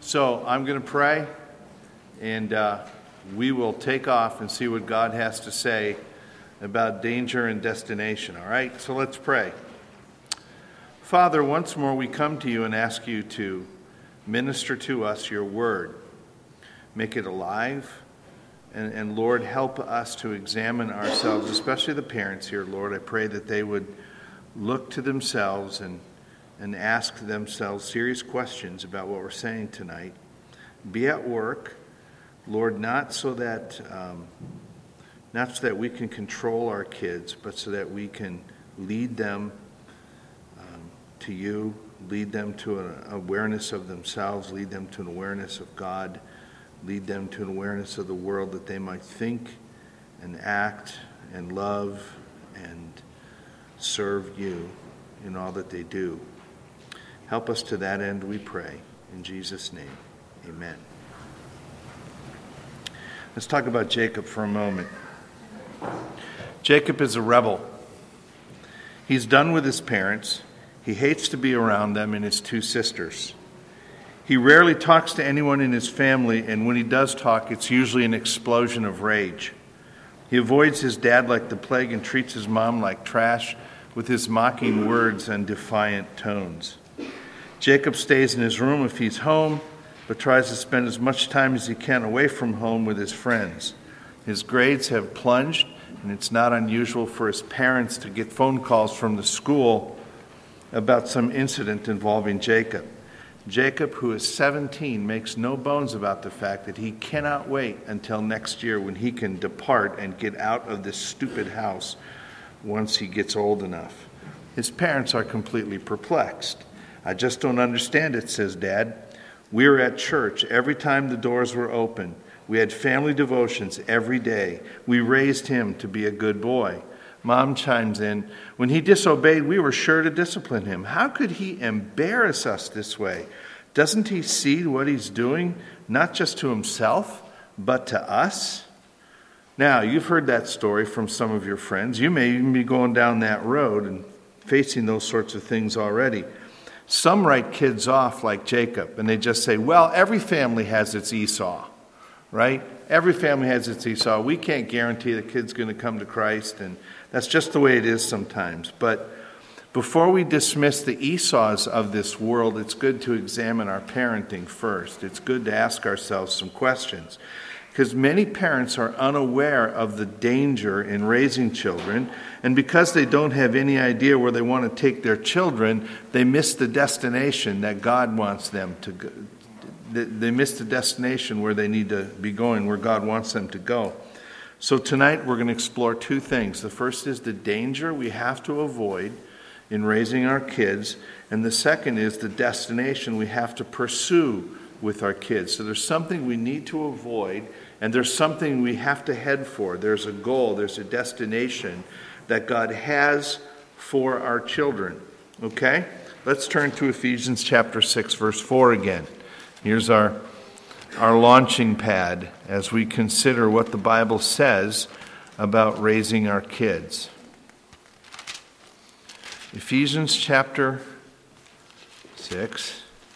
So I'm going to pray, and we will take off and see what God has to say about danger and destination, all right? So let's pray. Father, once more we come to you and ask you to minister to us your word. Make it alive, and Lord, help us to examine ourselves, especially the parents here, Lord. I pray that they would look to themselves and ask themselves serious questions about what we're saying tonight. Be at work, Lord, not so that we can control our kids, but so that we can lead them to you, lead them to an awareness of themselves, lead them to an awareness of God, lead them to an awareness of the world, that they might think and act and love and serve you in all that they do. Help us to that end, we pray. In Jesus' name, amen. Let's talk about Jacob for a moment. Jacob is a rebel. He's done with his parents. He hates to be around them and his two sisters. He rarely talks to anyone in his family, and when he does talk, it's usually an explosion of rage. He avoids his dad like the plague and treats his mom like trash with his mocking words and defiant tones. Jacob stays in his room if he's home, but tries to spend as much time as he can away from home with his friends. His grades have plunged, and it's not unusual for his parents to get phone calls from the school about some incident involving Jacob. Jacob, who is 17, makes no bones about the fact that he cannot wait until next year when he can depart and get out of this stupid house once he gets old enough. His parents are completely perplexed. "I just don't understand it," says Dad. "We were at church every time the doors were open. We had family devotions every day. We raised him to be a good boy." Mom chimes in, "When he disobeyed, we were sure to discipline him. How could he embarrass us this way? Doesn't he see what he's doing, not just to himself, but to us?" Now, you've heard that story from some of your friends. You may even be going down that road and facing those sorts of things already. Some write kids off like Jacob, and they just say, well, every family has its Esau, right? Every family has its Esau. We can't guarantee the kid's going to come to Christ, and that's just the way it is sometimes. But before we dismiss the Esau's of this world, it's good to examine our parenting first. It's good to ask ourselves some questions, because many parents are unaware of the danger in raising children, and because they don't have any idea where they want to take their children, they miss the destination that God wants them to go. They miss the destination where they need to be going, where God wants them to go. So tonight we're going to explore two things. The first is the danger we have to avoid in raising our kids, and the second is the destination we have to pursue with our kids. So there's something we need to avoid, and there's something we have to head for. There's a goal, there's a destination that God has for our children. Okay? Let's turn to Ephesians chapter 6, verse 4 again. Here's our launching pad as we consider what the Bible says about raising our kids. Ephesians chapter 6.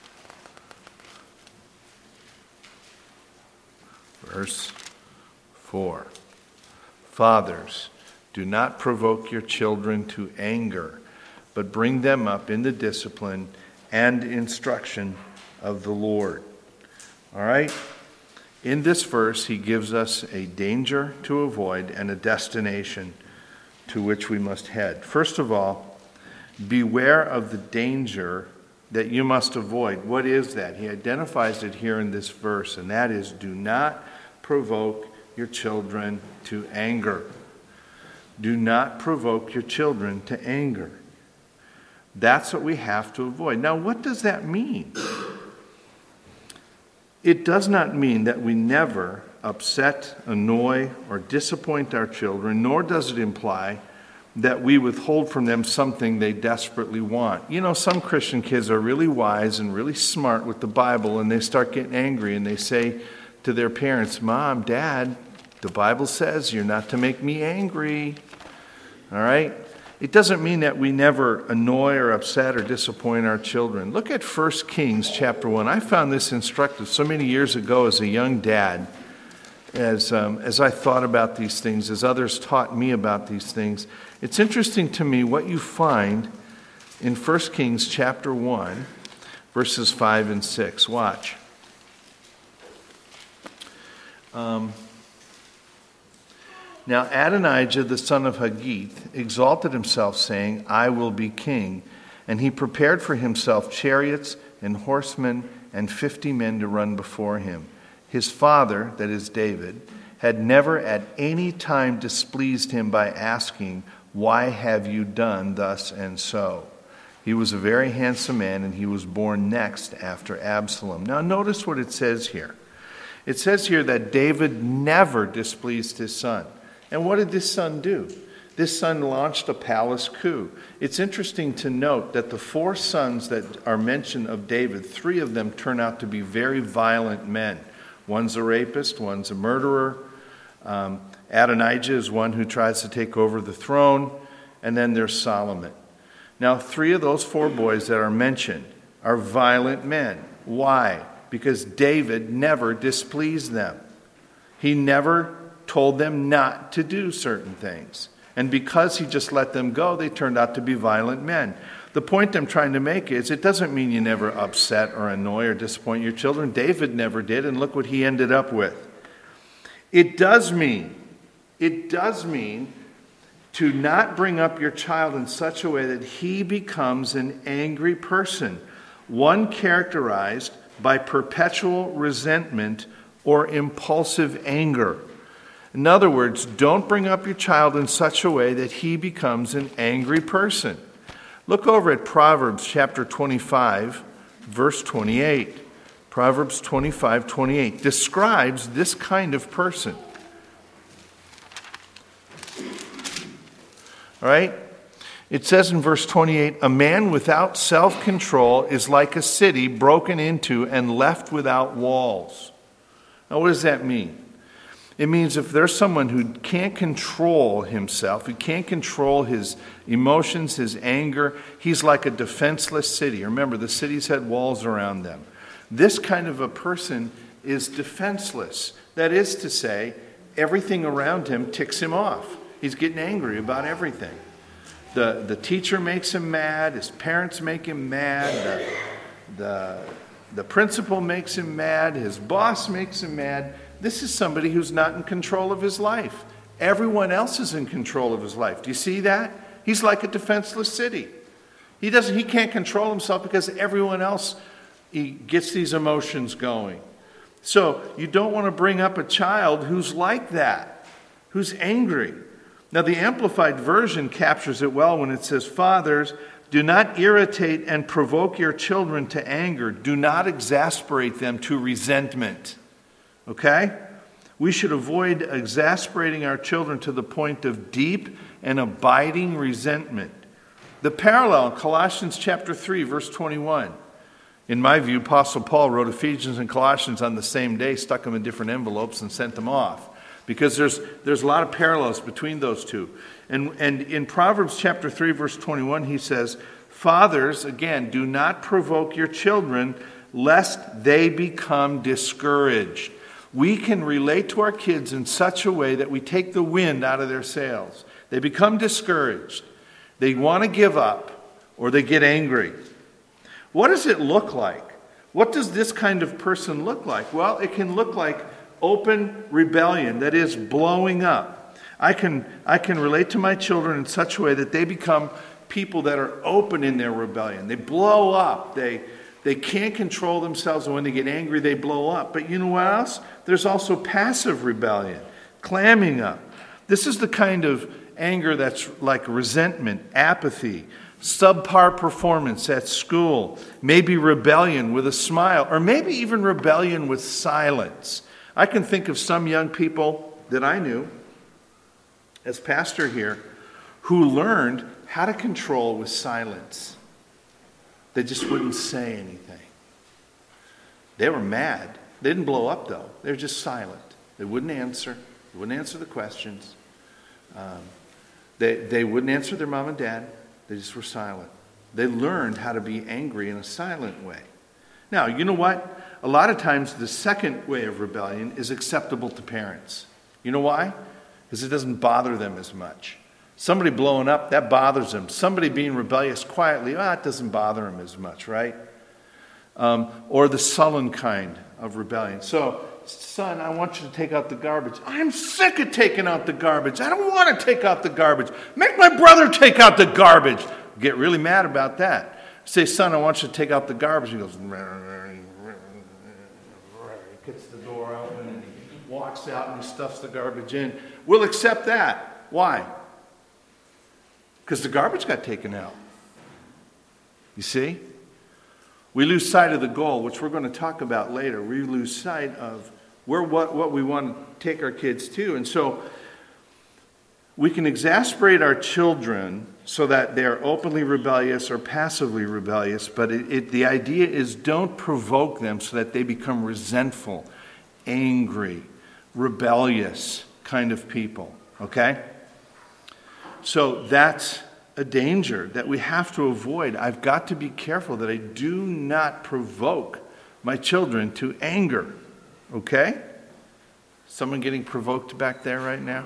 Verse 4. Fathers, do not provoke your children to anger, but bring them up in the discipline and instruction of the Lord. All right? In this verse, he gives us a danger to avoid and a destination to which we must head. First of all, beware of the danger that you must avoid. What is that? He identifies it here in this verse, and that is, do not provoke your children to anger. Do not provoke your children to anger. That's what we have to avoid. Now, what does that mean? It does not mean that we never upset, annoy, or disappoint our children, nor does it imply that we withhold from them something they desperately want. You know, some Christian kids are really wise and really smart with the Bible, and they start getting angry, and they say to their parents, "Mom, Dad, the Bible says you're not to make me angry." All right? It doesn't mean that we never annoy or upset or disappoint our children. Look at 1 Kings chapter 1. I found this instructive so many years ago as a young dad, as I thought about these things, as others taught me about these things. It's interesting to me what you find in 1 Kings chapter 1, verses 5 and 6. Watch. Now Adonijah the son of Haggith exalted himself, saying, I will be king. And he prepared for himself chariots and horsemen and 50 men to run before him. His father, that is David, had never at any time displeased him by asking, Why have you done thus and so? He was a very handsome man, and he was born next after Absalom. Now notice what it says here. It says here that David never displeased his son. And what did this son do? This son launched a palace coup. It's interesting to note that the 4 sons that are mentioned of David, 3 of them turn out to be very violent men. One's a rapist, one's a murderer. Adonijah is one who tries to take over the throne. And then there's Solomon. Now, 3 of those 4 boys that are mentioned are violent men. Why? Because David never displeased them. He never told them not to do certain things. And because he just let them go, they turned out to be violent men. The point I'm trying to make is it doesn't mean you never upset or annoy or disappoint your children. David never did, and look what he ended up with. It does mean to not bring up your child in such a way that he becomes an angry person, one characterized by perpetual resentment or impulsive anger. In other words, don't bring up your child in such a way that he becomes an angry person. Look over at Proverbs chapter 25, verse 28. Proverbs 25:28 describes this kind of person. All right? It says in verse 28, a man without self-control is like a city broken into and left without walls. Now, what does that mean? It means if there's someone who can't control himself, who can't control his emotions, his anger, he's like a defenseless city. Remember, the cities had walls around them. This kind of a person is defenseless. That is to say, everything around him ticks him off. He's getting angry about everything. The teacher makes him mad. His parents make him mad. The principal makes him mad. His boss makes him mad. This is somebody who's not in control of his life. Everyone else is in control of his life. Do you see that? He's like a defenseless city. He can't control himself because everyone else he gets these emotions going. So you don't want to bring up a child who's like that, who's angry. Now the Amplified Version captures it well when it says, Fathers, do not irritate and provoke your children to anger. Do not exasperate them to resentment. Okay? We should avoid exasperating our children to the point of deep and abiding resentment. The parallel, Colossians chapter 3, verse 21. In my view, Apostle Paul wrote Ephesians and Colossians on the same day, stuck them in different envelopes, and sent them off. Because there's a lot of parallels between those two. And in Proverbs chapter 3, verse 21, he says, Fathers, again, do not provoke your children, lest they become discouraged. We can relate to our kids in such a way that we take the wind out of their sails. They become discouraged. They want to give up, or they get angry. What does it look like? What does this kind of person look like? Well, it can look like open rebellion, that is, blowing up. I can relate to my children in such a way that they become people that are open in their rebellion. They blow up. They can't control themselves, and when they get angry, they blow up. But you know what else? There's also passive rebellion, clamming up. This is the kind of anger that's like resentment, apathy, subpar performance at school, maybe rebellion with a smile, or maybe even rebellion with silence. I can think of some young people that I knew as pastor here who learned how to control with silence. They just wouldn't say anything. They were mad. They didn't blow up, though. They were just silent. They wouldn't answer. They wouldn't answer the questions. They wouldn't answer their mom and dad. They just were silent. They learned how to be angry in a silent way. Now, you know what? A lot of times the second way of rebellion is acceptable to parents. You know why? Because it doesn't bother them as much. Somebody blowing up, that bothers them. Somebody being rebellious quietly, it doesn't bother them as much, right? Or the sullen kind of rebellion. So, son, I want you to take out the garbage. I'm sick of taking out the garbage. I don't want to take out the garbage. Make my brother take out the garbage. Get really mad about that. Say, son, I want you to take out the garbage. He goes, he gets the door open and he walks out and he stuffs the garbage in. We'll accept that. Why? Because the garbage got taken out. You see? We lose sight of the goal, which we're going to talk about later. We lose sight of what we want to take our kids to. And so we can exasperate our children so that they're openly rebellious or passively rebellious, but the idea is don't provoke them so that they become resentful, angry, rebellious kind of people. Okay? So that's a danger that we have to avoid. I've got to be careful that I do not provoke my children to anger. Okay? Someone getting provoked back there right now?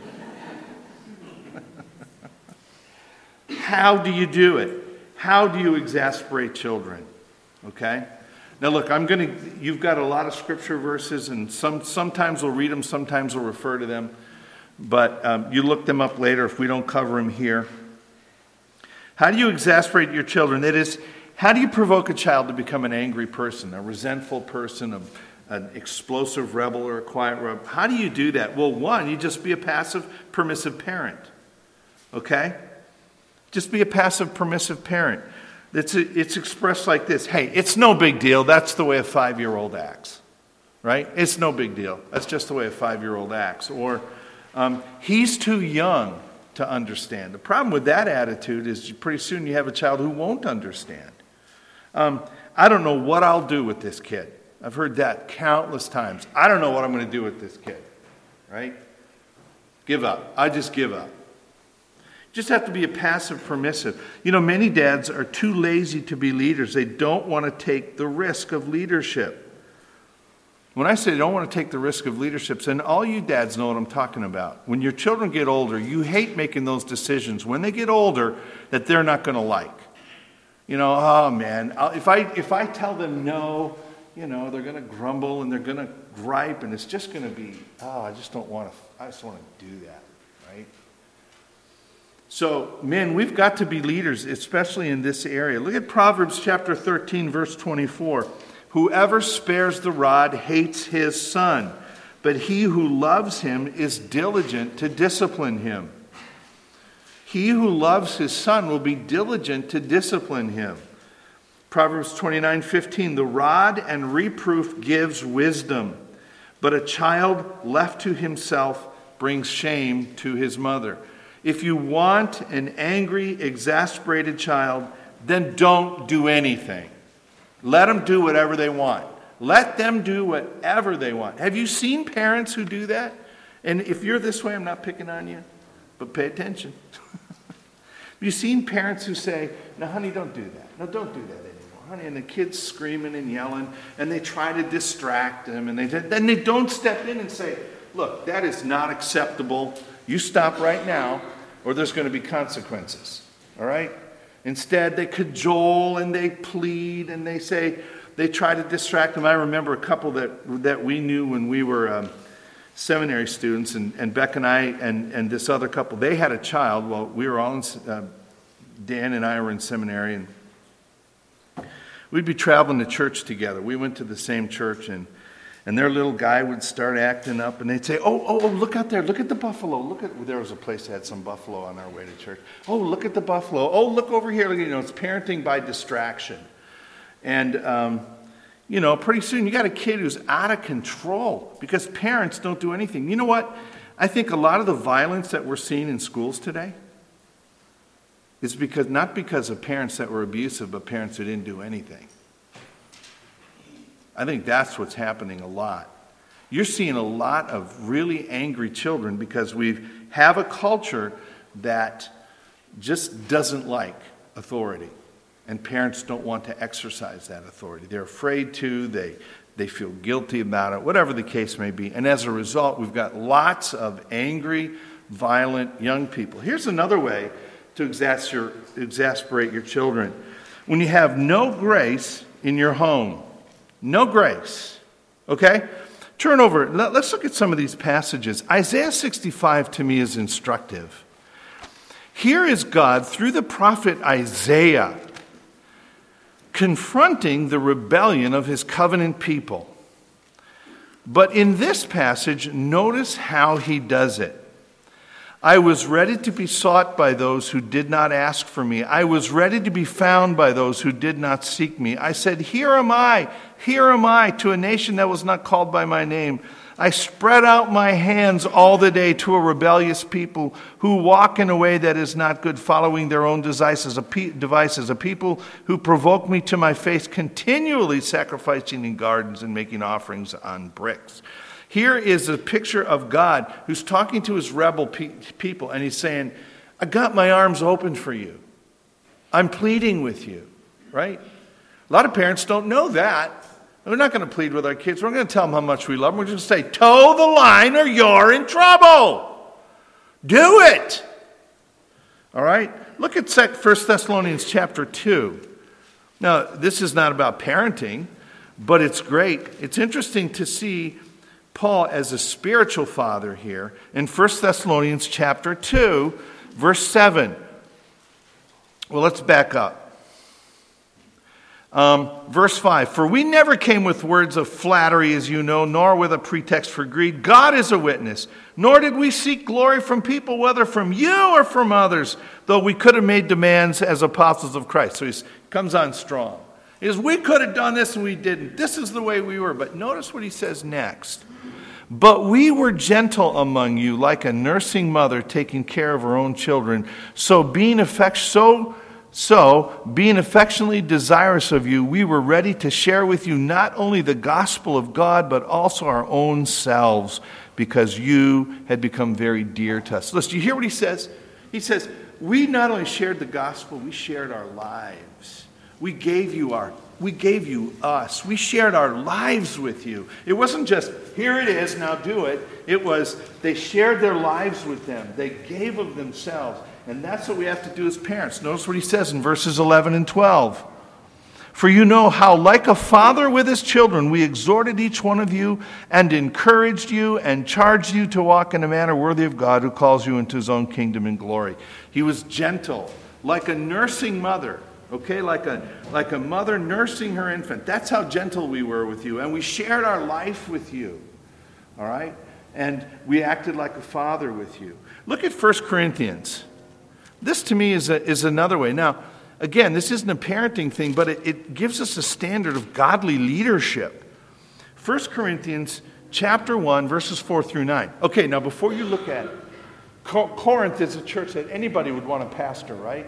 How do you do it? How do you exasperate children? Okay? Now look, you've got a lot of scripture verses, and sometimes we'll read them, sometimes we'll refer to them. But you look them up later if we don't cover them here. How do you exasperate your children? That is, how do you provoke a child to become an angry person, a resentful person, an explosive rebel or a quiet rebel? How do you do that? Well, one, you just be a passive, permissive parent. Okay? Just be a passive, permissive parent. It's expressed like this. Hey, it's no big deal. That's the way a 5-year-old acts. Right? It's no big deal. That's just the way a 5-year-old acts. Or he's too young to understand. The problem with that attitude is pretty soon you have a child who won't understand. I don't know what I'll do with this kid. I've heard that countless times. I don't know what I'm going to do with this kid. Right? Give up. I just give up. Just have to be a passive permissive. You know, many dads are too lazy to be leaders. They don't want to take the risk of leadership. When I say they don't want to take the risk of leadership, and all you dads know what I'm talking about. When your children get older, you hate making those decisions when they get older that they're not going to like. You know, oh man, if I tell them no, you know, they're going to grumble and they're going to gripe, and it's just going to be, I just want to do that, right? So, men, we've got to be leaders, especially in this area. Look at Proverbs chapter 13, verse 24. Whoever spares the rod hates his son, but he who loves him is diligent to discipline him. He who loves his son will be diligent to discipline him. Proverbs 29:15. The rod and reproof gives wisdom, but a child left to himself brings shame to his mother. If you want an angry, exasperated child, then don't do anything. Let them do whatever they want. Let them do whatever they want. Have you seen parents who do that? And if you're this way, I'm not picking on you, but pay attention. Have you seen parents who say, no, honey, don't do that. No, don't do that anymore, honey. And the kid's screaming and yelling, and they try to distract them, and then they don't step in and say, look, that is not acceptable. You stop right now, or there's going to be consequences. All right? Instead, they cajole and they plead and they try to distract them. I remember a couple that we knew when we were seminary students, and Beck and I and this other couple, they had a child. Well, we were all in, Dan and I were in seminary, and we'd be traveling to church together. We went to the same church, and their little guy would start acting up, and they'd say, oh, look out there, look at the buffalo. There was a place that had some buffalo on our way to church. Oh, look at the buffalo. Oh, look over here. You know, it's parenting by distraction. And, you know, pretty soon you got a kid who's out of control because parents don't do anything. You know what? I think a lot of the violence that we're seeing in schools today is not because of parents that were abusive, but parents who didn't do anything. I think that's what's happening a lot. You're seeing a lot of really angry children because we have a culture that just doesn't like authority. And parents don't want to exercise that authority. They're afraid to, they feel guilty about it, whatever the case may be. And as a result, we've got lots of angry, violent young people. Here's another way to exasperate your children. When you have no grace in your home, no grace, okay? Turn over, let's look at some of these passages. Isaiah 65 to me is instructive. Here is God, through the prophet Isaiah, confronting the rebellion of his covenant people. But in this passage, notice how he does it. I was ready to be sought by those who did not ask for me. I was ready to be found by those who did not seek me. I said, here am I, to a nation that was not called by my name. I spread out my hands all the day to a rebellious people who walk in a way that is not good, following their own devices, a people who provoke me to my face, continually sacrificing in gardens and making offerings on bricks. Here is a picture of God who's talking to his rebel people, and he's saying, I got my arms open for you. I'm pleading with you, right? A lot of parents don't know that. We're not going to plead with our kids. We're not going to tell them how much we love them. We're just going to say, toe the line or you're in trouble. Do it. All right? Look at 1 Thessalonians chapter 2. Now, this is not about parenting, but it's great. It's interesting to see Paul as a spiritual father here in 1 Thessalonians chapter 2, verse 7. Well, let's back up. Verse 5, for we never came with words of flattery, as you know, nor with a pretext for greed. God is a witness. Nor did we seek glory from people, whether from you or from others, though we could have made demands as apostles of Christ. So he comes on strong. He says, we could have done this and we didn't. This is the way we were. But notice what he says next. But we were gentle among you, like a nursing mother taking care of her own children. So being affectionately desirous of you, we were ready to share with you not only the gospel of God, but also our own selves, because you had become very dear to us. Listen, do you hear what he says? He says, we not only shared the gospel, we shared our lives. We gave you us. We shared our lives with you. It wasn't just, here it is, now do it. It was, they shared their lives with them. They gave of themselves. And that's what we have to do as parents. Notice what he says in verses 11 and 12. For you know how, like a father with his children, we exhorted each one of you and encouraged you and charged you to walk in a manner worthy of God who calls you into his own kingdom and glory. He was gentle, like a nursing mother, okay? Like a mother nursing her infant. That's how gentle we were with you. And we shared our life with you, all right? And we acted like a father with you. Look at 1 Corinthians. This to me is another way. Now, again, this isn't a parenting thing, but it gives us a standard of godly leadership. 1 Corinthians chapter 1, verses 4 through 9. Okay, now before you look at it, Corinth is a church that anybody would want to pastor, right?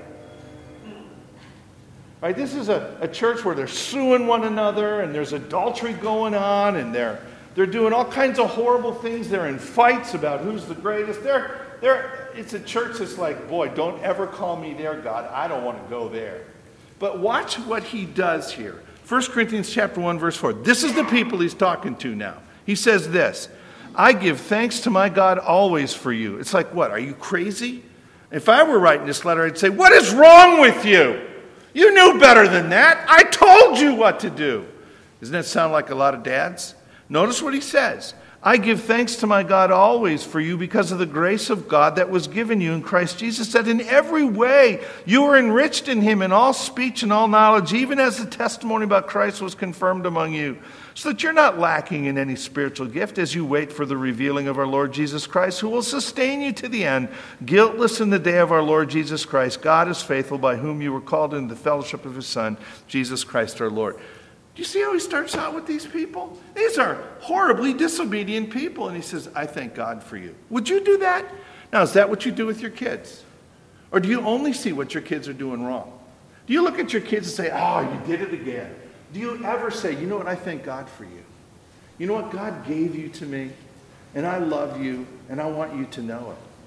Right? This is a church where they're suing one another, and there's adultery going on, and they're doing all kinds of horrible things. They're in fights about who's the greatest. It's a church that's like, boy, don't ever call me there, God. I don't want to go there. But watch what he does here. 1 Corinthians chapter 1, verse 4. This is the people he's talking to now. He says this, I give thanks to my God always for you. It's like, what, are you crazy? If I were writing this letter, I'd say, what is wrong with you? You knew better than that. I told you what to do. Doesn't that sound like a lot of dads? Notice what he says. I give thanks to my God always for you because of the grace of God that was given you in Christ Jesus, that in every way you were enriched in him in all speech and all knowledge, even as the testimony about Christ was confirmed among you, so that you're not lacking in any spiritual gift as you wait for the revealing of our Lord Jesus Christ, who will sustain you to the end, guiltless in the day of our Lord Jesus Christ. God is faithful, by whom you were called into the fellowship of his Son, Jesus Christ our Lord. Do you see how he starts out with these people? These are horribly disobedient people. And he says, I thank God for you. Would you do that? Now, is that what you do with your kids? Or do you only see what your kids are doing wrong? Do you look at your kids and say, oh, you did it again? Do you ever say, you know what, I thank God for you. You know what, God gave you to me, and I love you, and I want you to know it.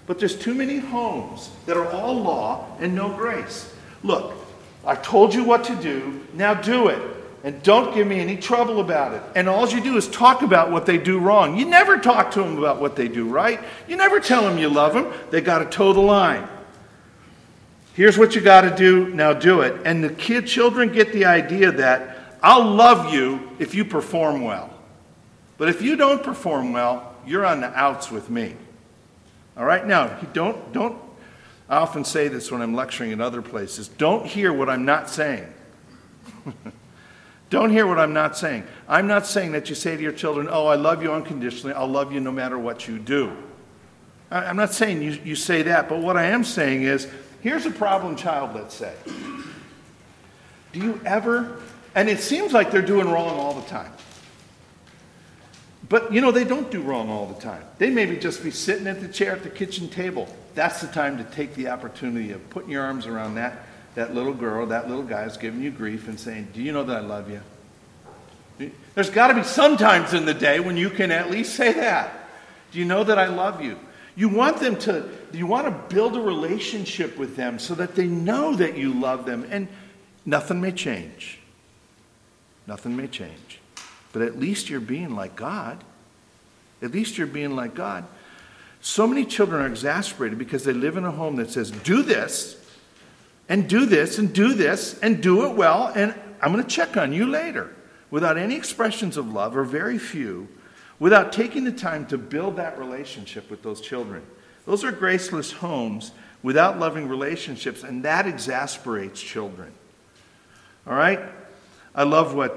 But there's too many homes that are all law and no grace. Look, I told you what to do, now do it. And don't give me any trouble about it. And all you do is talk about what they do wrong. You never talk to them about what they do right. You never tell them you love them. They got to toe the line. Here's what you got to do, now do it. And the children get the idea that I'll love you if you perform well. But if you don't perform well, you're on the outs with me. All right? Now, don't, I often say this when I'm lecturing in other places. Don't hear what I'm not saying. Don't hear what I'm not saying. I'm not saying that you say to your children, oh, I love you unconditionally. I'll love you no matter what you do. I'm not saying you say that. But what I am saying is, here's a problem child, let's say. Do you ever, and it seems like they're doing wrong all the time. But, they don't do wrong all the time. They maybe just be sitting at the chair at the kitchen table. That's the time to take the opportunity of putting your arms around that little girl, that little guy is giving you grief and saying, do you know that I love you? There's got to be some times in the day when you can at least say that. Do you know that I love you? You want to build a relationship with them so that they know that you love them. And nothing may change. Nothing may change. But at least you're being like God. At least you're being like God. So many children are exasperated because they live in a home that says, do this, and do this, and do this, and do it well, and I'm going to check on you later. Without any expressions of love, or very few, without taking the time to build that relationship with those children. Those are graceless homes without loving relationships, and that exasperates children. All right? I love what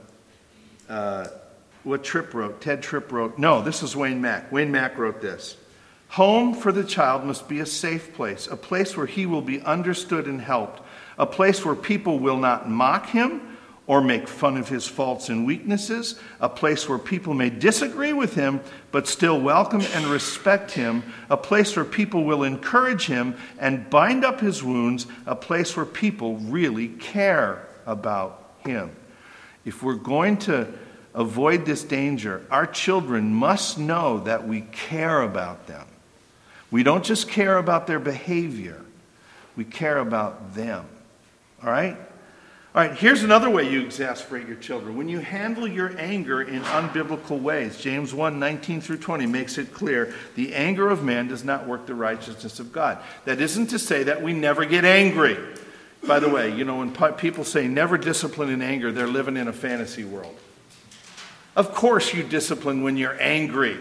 Tripp wrote. Ted Tripp wrote. No, this is Wayne Mack. Wayne Mack wrote this. Home for the child must be a safe place, a place where he will be understood and helped, a place where people will not mock him or make fun of his faults and weaknesses, a place where people may disagree with him but still welcome and respect him, a place where people will encourage him and bind up his wounds, a place where people really care about him. If we're going to avoid this danger, our children must know that we care about them. We don't just care about their behavior. We care about them. All right? All right, here's another way you exasperate your children. When you handle your anger in unbiblical ways, James 1:19 through 20 makes it clear, the anger of man does not work the righteousness of God. That isn't to say that we never get angry. By the way, when people say never discipline in anger, they're living in a fantasy world. Of course you discipline when you're angry.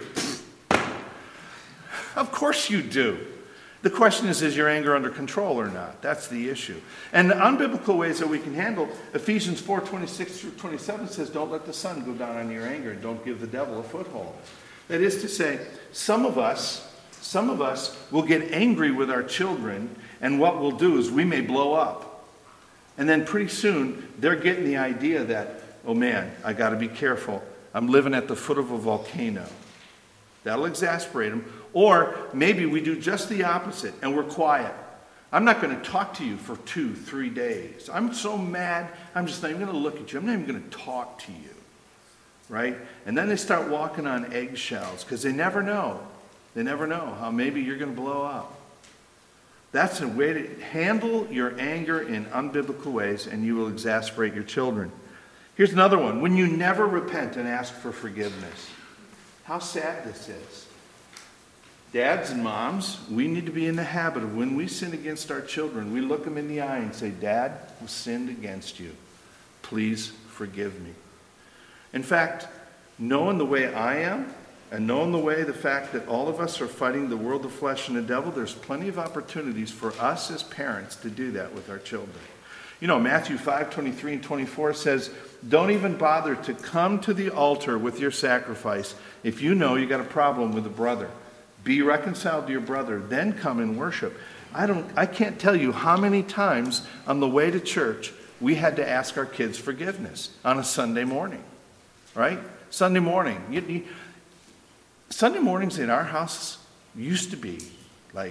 Of course you do. The question is your anger under control or not? That's the issue. And the unbiblical ways that we can handle, Ephesians 4:26 through 27 says, don't let the sun go down on your anger and don't give the devil a foothold. That is to say, some of us will get angry with our children, and what we'll do is we may blow up. And then pretty soon, they're getting the idea that, oh man, I got to be careful. I'm living at the foot of a volcano. That'll exasperate them. Or maybe we do just the opposite and we're quiet. I'm not going to talk to you for 2-3 days. I'm so mad, I'm just not even going to look at you. I'm not even going to talk to you. Right? And then they start walking on eggshells because they never know. They never know how maybe you're going to blow up. That's a way to handle your anger in unbiblical ways, and you will exasperate your children. Here's another one. When you never repent and ask for forgiveness. How sad this is. Dads and moms, we need to be in the habit of when we sin against our children, we look them in the eye and say, Dad, we sinned against you. Please forgive me. In fact, knowing the way I am, and knowing the fact that all of us are fighting the world, the flesh, and the devil, there's plenty of opportunities for us as parents to do that with our children. Matthew 5:23 and 24 says, don't even bother to come to the altar with your sacrifice if you know you got a problem with a brother. Be reconciled to your brother, then come and worship. I can't tell you how many times on the way to church we had to ask our kids forgiveness on a Sunday morning. Right? Sunday morning. Sunday mornings in our house used to be like,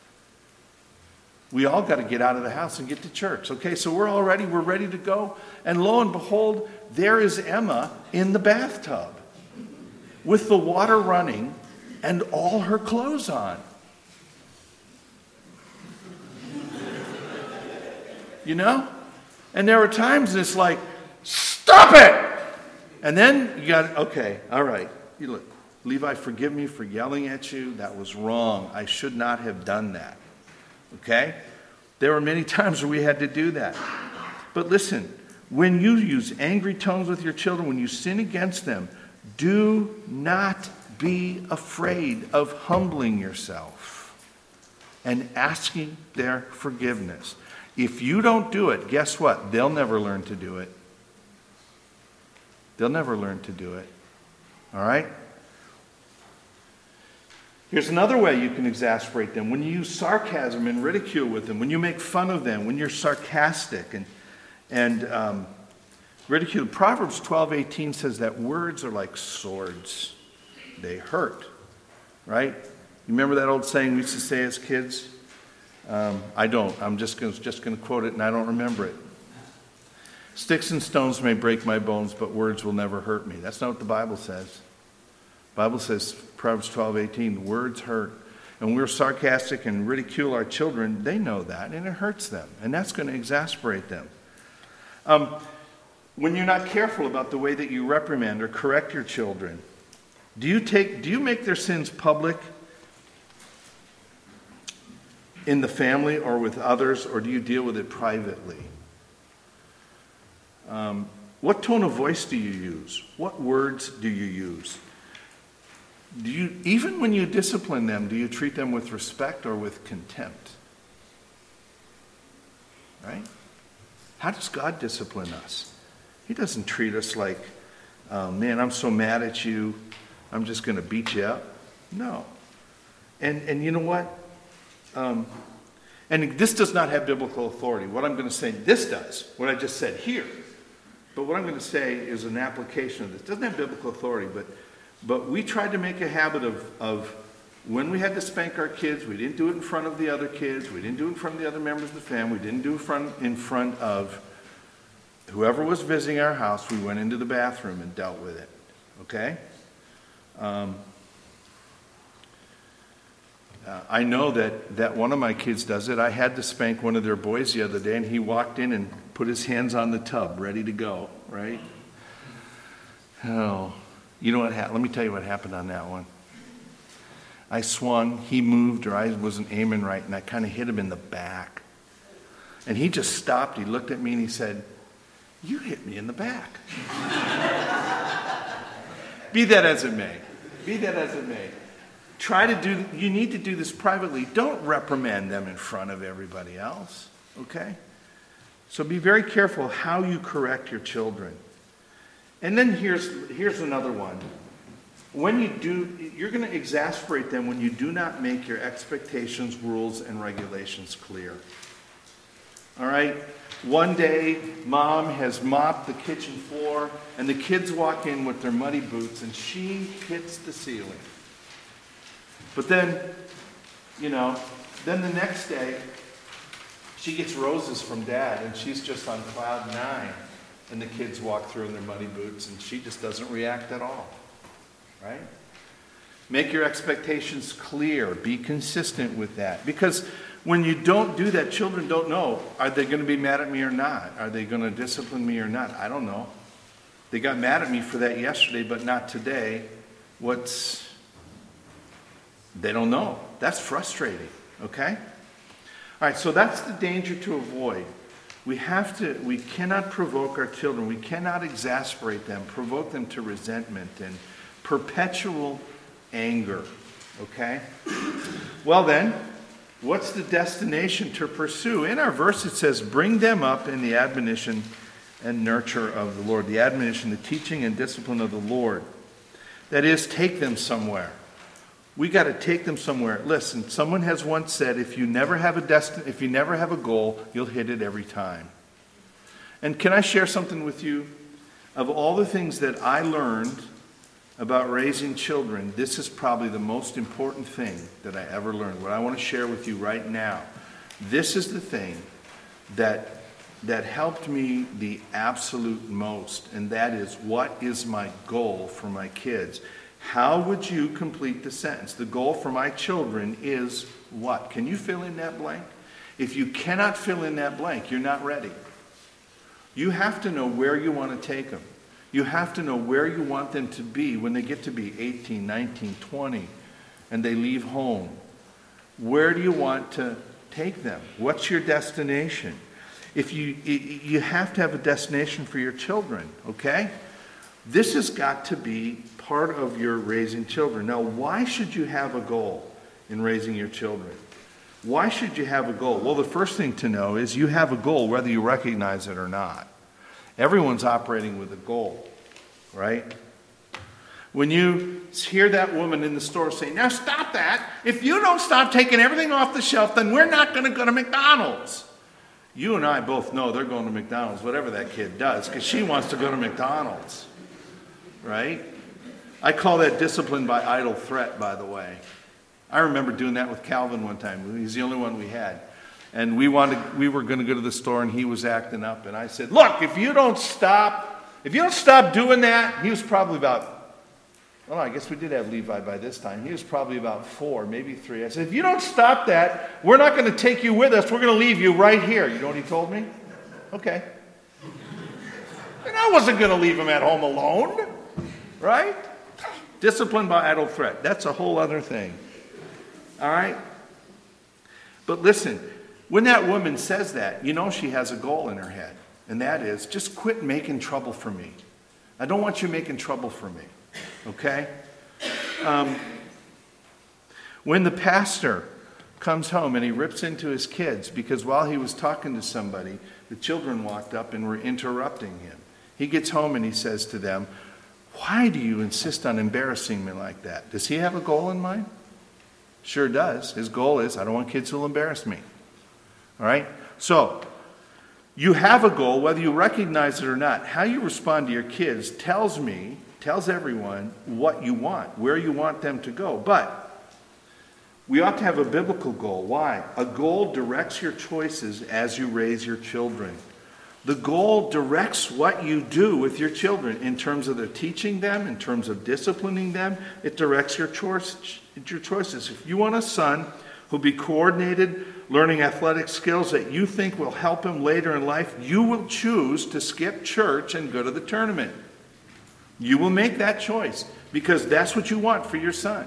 we all got to get out of the house and get to church. Okay, so we're ready to go. And lo and behold, there is Emma in the bathtub with the water running and all her clothes on. you know? And there were times it's like, stop it! And then you got, okay, all right. You look, Levi, forgive me for yelling at you. That was wrong. I should not have done that. Okay? There were many times where we had to do that. But listen, when you use angry tones with your children, when you sin against them, do not be afraid of humbling yourself and asking their forgiveness. If you don't do it, guess what? They'll never learn to do it. They'll never learn to do it. All right? Here's another way you can exasperate them. When you use sarcasm and ridicule with them, when you make fun of them, when you're sarcastic and ridicule. Proverbs 12:18 says that words are like swords. They hurt. Right? You remember that old saying we used to say as kids? I don't. I'm just going to quote it, and I don't remember it. Sticks and stones may break my bones, but words will never hurt me. That's not what the Bible says. The Bible says, Proverbs 12:18, words hurt. And when we're sarcastic and ridicule our children, they know that, and it hurts them. And that's going to exasperate them. When you're not careful about the way that you reprimand or correct your children, do you make their sins public in the family or with others, or do you deal with it privately? What tone of voice do you use? What words do you use? Even when you discipline them, do you treat them with respect or with contempt? Right? How does God discipline us? He doesn't treat us like, man, I'm so mad at you, I'm just going to beat you up. No. And you know what? And this does not have biblical authority. What I'm going to say, this does. What I just said here. But what I'm going to say is an application of this. It doesn't have biblical authority, but we tried to make a habit of when we had to spank our kids, we didn't do it in front of the other kids. We didn't do it in front of the other members of the family. We didn't do it in front of whoever was visiting our house. We went into the bathroom and dealt with it. Okay? I know that one of my kids does it. I had to spank one of their boys the other day, and he walked in and put his hands on the tub, ready to go, right? Oh, you know what happened? Let me tell you what happened on that one. I swung, he moved, or I wasn't aiming right, and I kind of hit him in the back. And he just stopped. He looked at me and he said, "You hit me in the back." Be that as it may. Be that as it may. You need to do this privately. Don't reprimand them in front of everybody else, okay? So be very careful how you correct your children. And then here's another one. When you do, you're going to exasperate them when you do not make your expectations, rules, and regulations clear. All right? One day, mom has mopped the kitchen floor, and the kids walk in with their muddy boots, and she hits the ceiling. But then, then the next day, she gets roses from Dad, and she's just on cloud 9. And the kids walk through in their muddy boots, and she just doesn't react at all. Right? Make your expectations clear. Be consistent with that. Because when you don't do that, children don't know, are they going to be mad at me or not? Are they going to discipline me or not? I don't know. They got mad at me for that yesterday, but not today. They don't know. That's frustrating, okay? All right, so that's the danger to avoid. We cannot provoke our children. We cannot exasperate them, provoke them to resentment and perpetual anger, okay? Well then, what's the destination to pursue? In our verse it says, bring them up in the admonition and nurture of the Lord. The admonition, the teaching and discipline of the Lord. That is, take them somewhere. We got to take them somewhere. Listen, someone has once said, if you never have a goal, you'll hit it every time. And can I share something with you? Of all the things that I learned about raising children, this is probably the most important thing that I ever learned. What I want to share with you right now, this is the thing that helped me the absolute most, and that is, what is my goal for my kids? How would you complete the sentence? The goal for my children is what? Can you fill in that blank? If you cannot fill in that blank, you're not ready. You have to know where you want to take them. You have to know where you want them to be when they get to be 18, 19, 20, and they leave home. Where do you want to take them? What's your destination? If you have to have a destination for your children, okay? This has got to be part of your raising children. Now, why should you have a goal in raising your children? Why should you have a goal? Well, the first thing to know is you have a goal whether you recognize it or not. Everyone's operating with a goal, right? When you hear that woman in the store say, now stop that. If you don't stop taking everything off the shelf, then we're not going to go to McDonald's. You and I both know they're going to McDonald's, whatever that kid does, because she wants to go to McDonald's, right? I call that discipline by idle threat, by the way. I remember doing that with Calvin one time. He's the only one we had. And we were going to go to the store, and he was acting up. And I said, look, if you don't stop doing that, he was probably about, well, I guess we did have Levi by this time. He was probably about 4, maybe 3. I said, if you don't stop that, we're not going to take you with us. We're going to leave you right here. You know what he told me? Okay. And I wasn't going to leave him at home alone, right? Discipline by idle threat. That's a whole other thing. All right? But listen, when that woman says that, you know she has a goal in her head. And that is, just quit making trouble for me. I don't want you making trouble for me. Okay? When the pastor comes home and he rips into his kids because while he was talking to somebody, the children walked up and were interrupting him. He gets home and he says to them, why do you insist on embarrassing me like that? Does he have a goal in mind? Sure does. His goal is, I don't want kids who will embarrass me. All right? So, you have a goal, whether you recognize it or not. How you respond to your kids tells everyone what you want, where you want them to go. But we ought to have a biblical goal. Why? A goal directs your choices as you raise your children. The goal directs what you do with your children in terms of their teaching them, in terms of disciplining them. It directs your choices. If you want a son who'll be coordinated, learning athletic skills that you think will help him later in life, you will choose to skip church and go to the tournament. You will make that choice because that's what you want for your son.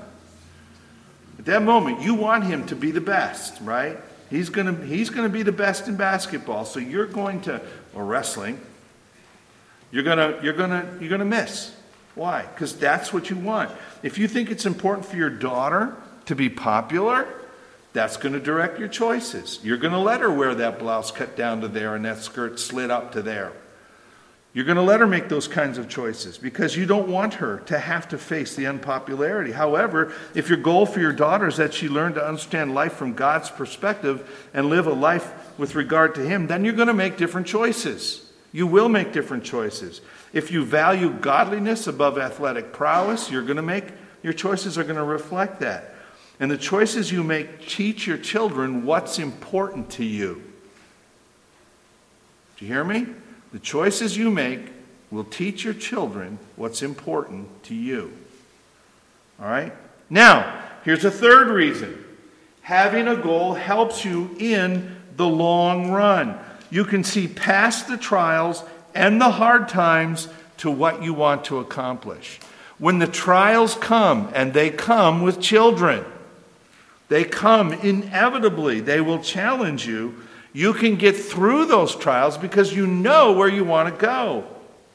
At that moment, you want him to be the best, right? He's going to be the best in basketball, so you're going to, or wrestling, you're going to miss. Why? Because that's what you want. If you think it's important for your daughter to be popular, that's going to direct your choices. You're going to let her wear that blouse cut down to there and that skirt slid up to there. You're going to let her make those kinds of choices because you don't want her to have to face the unpopularity. However, if your goal for your daughter is that she learn to understand life from God's perspective and live a life with regard to Him, then you're going to make different choices. You will make different choices. If you value godliness above athletic prowess, your choices are going to reflect that. And the choices you make teach your children what's important to you. Do you hear me? The choices you make will teach your children what's important to you. All right? Now, here's a third reason. Having a goal helps you in the long run. You can see past the trials and the hard times to what you want to accomplish. When the trials come, and they come with children, they come inevitably, they will challenge you. You can get through those trials because you know where you want to go.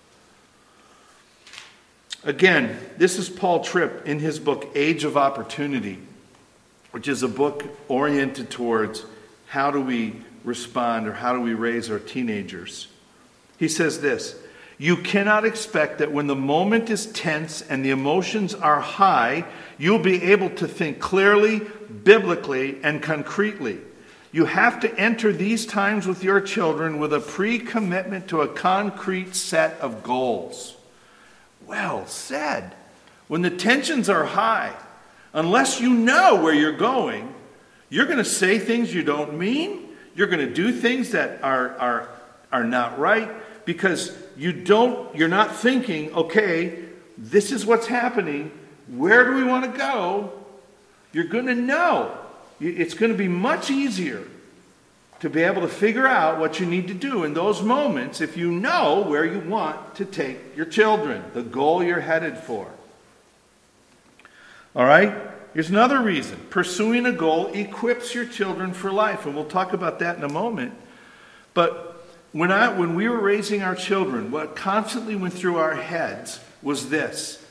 Again, this is Paul Tripp in his book, Age of Opportunity, which is a book oriented towards how do we respond or how do we raise our teenagers. He says this, you cannot expect that when the moment is tense and the emotions are high, you'll be able to think clearly, biblically, and concretely. You have to enter these times with your children with a pre-commitment to a concrete set of goals. Well said. When the tensions are high, unless you know where you're going, you're going to say things you don't mean. You're going to do things that are not right because you're not thinking, okay, this is what's happening. Where do we want to go? You're going to know. It's going to be much easier to be able to figure out what you need to do in those moments if you know where you want to take your children, the goal you're headed for. All right? Here's another reason. Pursuing a goal equips your children for life, and we'll talk about that in a moment. But when we were raising our children, what constantly went through our heads was this: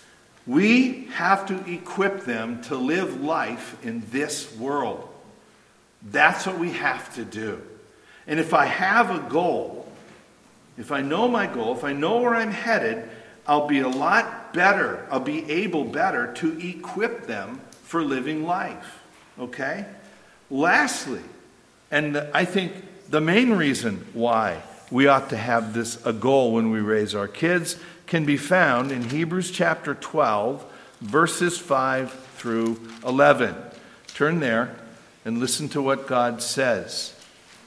we have to equip them to live life in this world. That's what we have to do. And if I have a goal, if I know my goal, if I know where I'm headed, I'll be a lot better. I'll be able better to equip them for living life. Okay? Lastly, and I think the main reason why we ought to have a goal when we raise our kids can be found in Hebrews chapter 12, verses 5 through 11. Turn there and listen to what God says.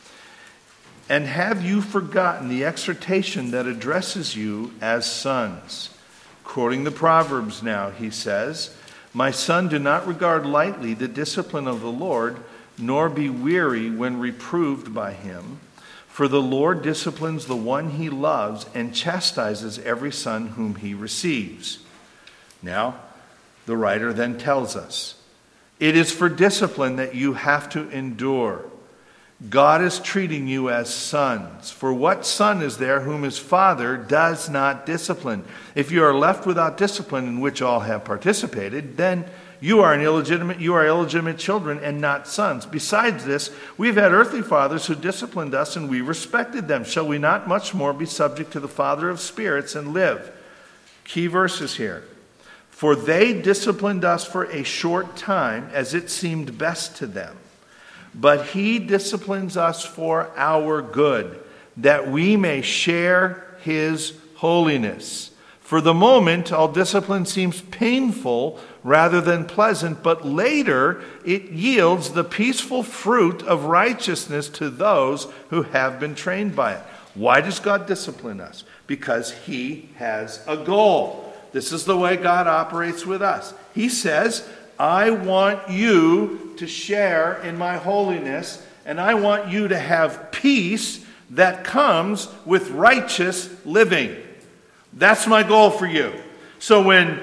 And have you forgotten the exhortation that addresses you as sons? Quoting the Proverbs now, he says, "My son, do not regard lightly the discipline of the Lord, nor be weary when reproved by him. For the Lord disciplines the one he loves and chastises every son whom he receives." Now, the writer then tells us, it is for discipline that you have to endure. God is treating you as sons. For what son is there whom his father does not discipline? If you are left without discipline, in which all have participated, then you are illegitimate children and not sons. Besides this, we've had earthly fathers who disciplined us, and we respected them. Shall we not much more be subject to the Father of spirits and live? Key verses here. For they disciplined us for a short time, as it seemed best to them. But he disciplines us for our good, that we may share his holiness. For the moment, all discipline seems painful rather than pleasant, but later it yields the peaceful fruit of righteousness to those who have been trained by it. Why does God discipline us? Because he has a goal. This is the way God operates with us. He says, I want you to share in my holiness, and I want you to have peace that comes with righteous living. That's my goal for you. So when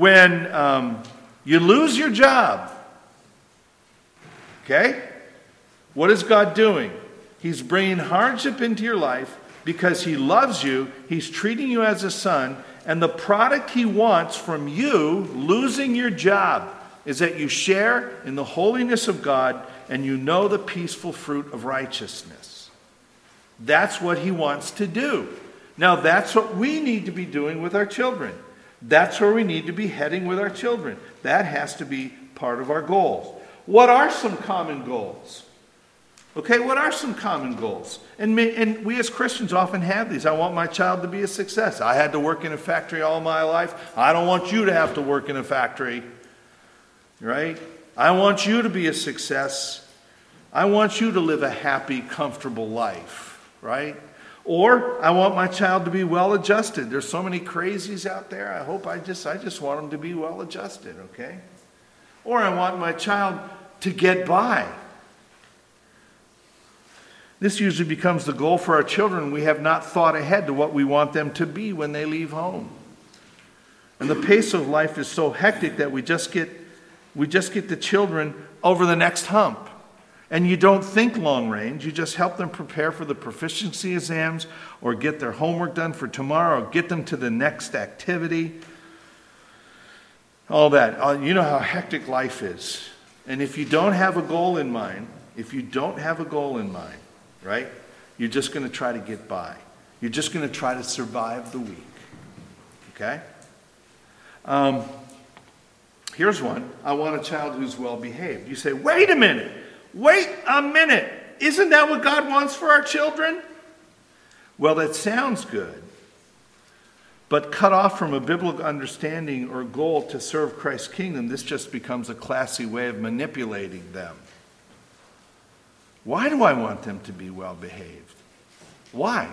you lose your job, okay, what is God doing? He's bringing hardship into your life because he loves you. He's treating you as a son. And the product he wants from you losing your job is that you share in the holiness of God and you know the peaceful fruit of righteousness. That's what he wants to do. Now, that's what we need to be doing with our children. That's where we need to be heading with our children. That has to be part of our goals. What are some common goals? Okay, what are some common goals? And we as Christians often have these. I want my child to be a success. I had to work in a factory all my life. I don't want you to have to work in a factory. Right? I want you to be a success. I want you to live a happy, comfortable life. Right? Or I want my child to be well-adjusted. There's so many crazies out there. I just want them to be well-adjusted, okay? Or I want my child to get by. This usually becomes the goal for our children. We have not thought ahead to what we want them to be when they leave home. And the pace of life is so hectic that we just get the children over the next hump. And you don't think long range. You just help them prepare for the proficiency exams or get their homework done for tomorrow or get them to the next activity. All that. You know how hectic life is. And if you don't have a goal in mind, right, you're just going to try to get by. You're just going to try to survive the week. Okay? Here's one. I want a child who's well behaved. You say, wait a minute. Isn't that what God wants for our children? Well, that sounds good. But cut off from a biblical understanding or goal to serve Christ's kingdom, this just becomes a classy way of manipulating them. Why do I want them to be well behaved? Why?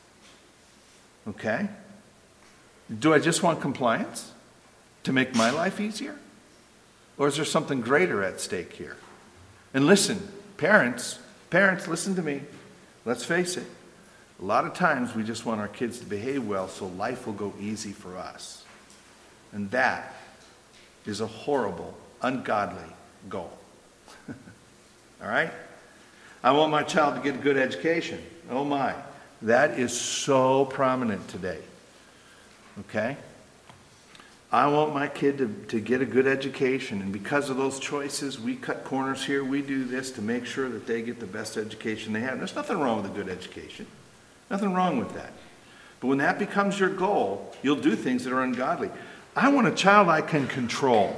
Okay? Do I just want compliance to make my life easier? Or is there something greater at stake here? And listen, parents, Parents, listen to me. Let's face it. A lot of times we just want our kids to behave well so life will go easy for us. And that is a horrible, ungodly goal. All right? I want my child to get a good education. Oh my. That is so prominent today. Okay? I want my kid to get a good education, and because of those choices, we cut corners here. We do this to make sure that they get the best education they have. There's nothing wrong with a good education. Nothing wrong with that. But when that becomes your goal, you'll do things that are ungodly. I want a child I can control.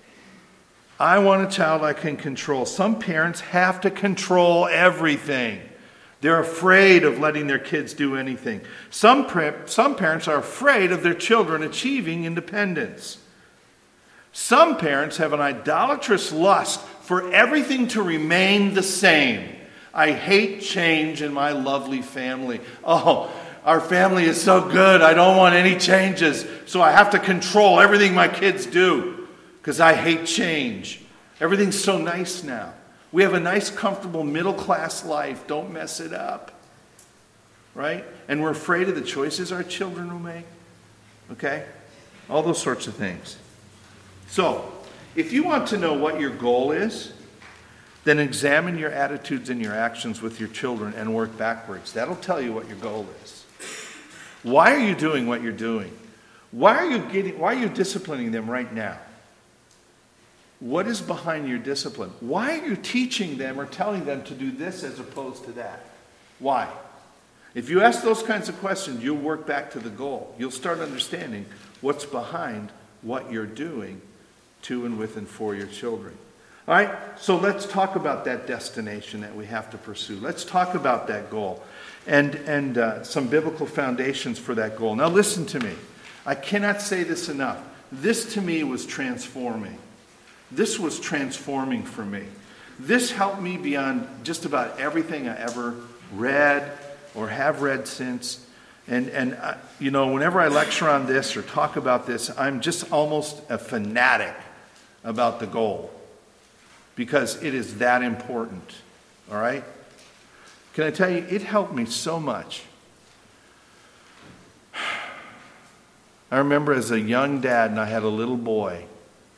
I want a child I can control. Some parents have to control everything. They're afraid of letting their kids do anything. Some parents are afraid of their children achieving independence. Some parents have an idolatrous lust for everything to remain the same. I hate change in my lovely family. Oh, our family is so good. I don't want any changes. So I have to control everything my kids do because I hate change. Everything's so nice now. We have a nice, comfortable, middle-class life. Don't mess it up. Right? And we're afraid of the choices our children will make. Okay? All those sorts of things. So, if you want to know what your goal is, then examine your attitudes and your actions with your children and work backwards. That'll tell you what your goal is. Why are you doing what you're doing? Why are you disciplining them right now? What is behind your discipline? Why are you teaching them or telling them to do this as opposed to that? Why? If you ask those kinds of questions, you'll work back to the goal. You'll start understanding what's behind what you're doing to and with and for your children. All right, so let's talk about that destination that we have to pursue. Let's talk about that goal and some biblical foundations for that goal. Now listen to me. I cannot say this enough. This to me was transforming. This was transforming for me. This helped me beyond just about everything I ever read or have read since. And you know, whenever I lecture on this or talk about this, I'm just almost a fanatic about the goal. Because it is that important. All right? Can I tell you, it helped me so much. I remember as a young dad, and I had a little boy.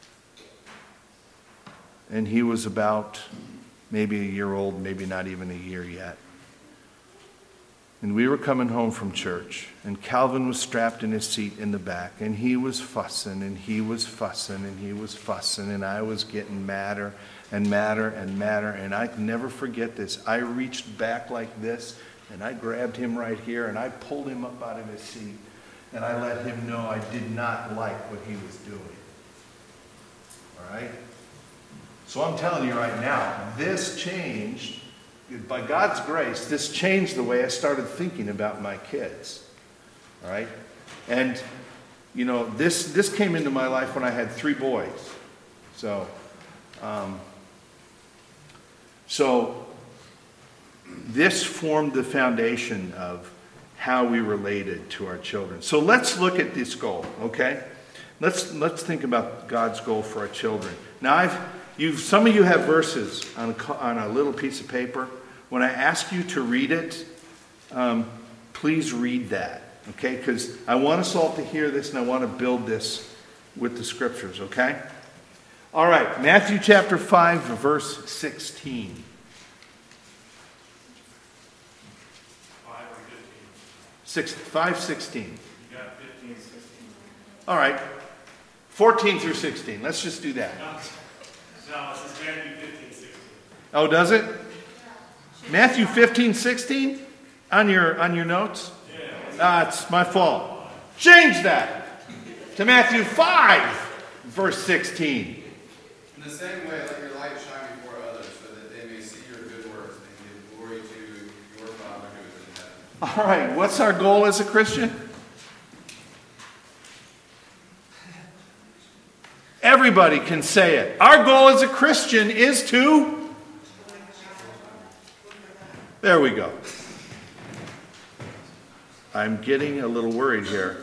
And he was about maybe a year old, maybe not even a year yet. And we were coming home from church, and Calvin was strapped in his seat in the back, and he was fussing, and he was fussing, and he was fussing, and I was getting madder and madder and madder, and I can never forget this. I reached back like this, and I grabbed him right here, and I pulled him up out of his seat, and I let him know I did not like what he was doing. All right? So I'm telling you right now, this changed. By God's grace, this changed the way I started thinking about my kids. All right? And, you know, this came into my life when I had 3 boys. So this formed the foundation of how we related to our children. So let's look at this goal, okay? Let's think about God's goal for our children. Now, some of you have verses on a little piece of paper. When I ask you to read it, please read that, okay? Because I want us all to hear this, and I want to build this with the scriptures, okay? All right, Matthew chapter 5, verse 16. 5:16. You got 15, 16. All right, 14 through 16. Let's just do that. No, it says Matthew 15, 16. Oh, does it? Matthew 15, 16 on your notes? Yeah. It's my fault. Change that to Matthew 5, verse 16. In the same way, let your light shine before others, so that they may see your good works and give glory to your Father who is in heaven. All right, what's our goal as a Christian? Everybody can say it. Our goal as a Christian is to... There we go. I'm getting a little worried here.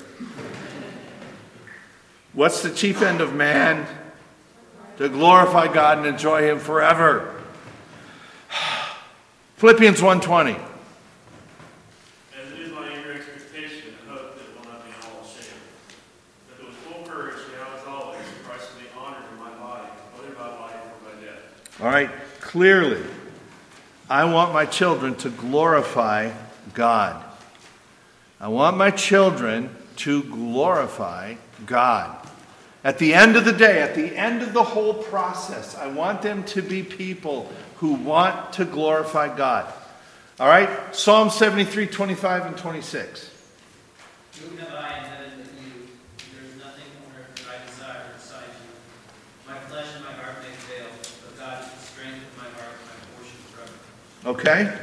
What's the chief end of man? To glorify God and enjoy Him forever. Philippians 1:20. As it is my eager expectation and hope that it will not be all ashamed. But with full courage, now as always, Christ will be honored in my body, whether by life or by death. All right, clearly, I want my children to glorify God. I want my children to glorify God. At the end of the day, at the end of the whole process, I want them to be people who want to glorify God. All right? Psalm 73, 25 and 26. Whom have I in heaven but you? There is nothing on earth that I desire beside you. My flesh and my heart may fail, but God is the strength of my heart and my portion forever. Okay?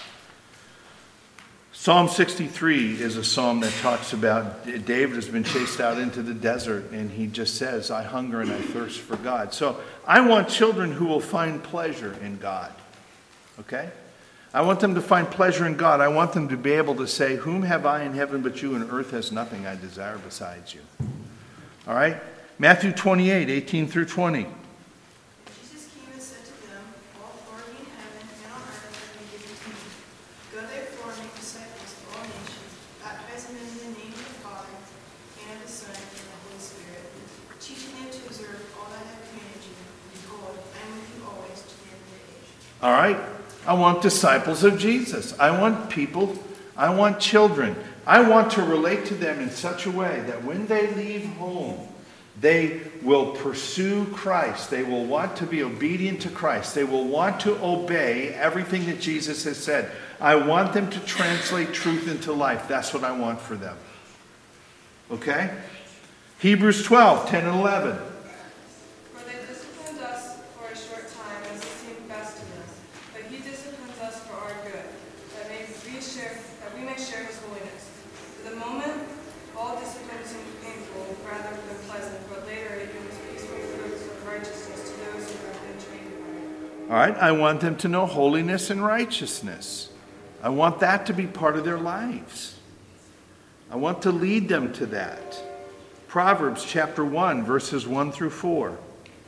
Psalm 63 is a psalm that talks about David has been chased out into the desert, and he just says, I hunger and I thirst for God. So I want children who will find pleasure in God. Okay? I want them to find pleasure in God. I want them to be able to say, whom have I in heaven but you, and earth has nothing I desire besides you. All right? Matthew 28, 18 through 20. Jesus came and said to them, all authority in heaven and on earth has been given to me. Go therefore and make disciples of all nations, baptizing them in the name of the Father, and of the Son, and of the Holy Spirit, teaching them to observe all that I have commanded you. And behold, I am with you always to the end of the age. All right? I want disciples of Jesus. I want people, I want children. I want to relate to them in such a way that when they leave home, they will pursue Christ. They will want to be obedient to Christ. They will want to obey everything that Jesus has said. I want them to translate truth into life. That's what I want for them. Okay? Hebrews 12, 10 and 11. For they disciplined us for a short time as it seemed best to them, but he disciplines us for our good, that we may share his holiness. For the moment, all discipline seems painful rather than pleasant, but later it brings peaceful fruits of righteousness to those who have been trained by it. All right? I want them to know holiness and righteousness. I want that to be part of their lives. I want to lead them to that. Proverbs chapter 1, verses 1 through 4.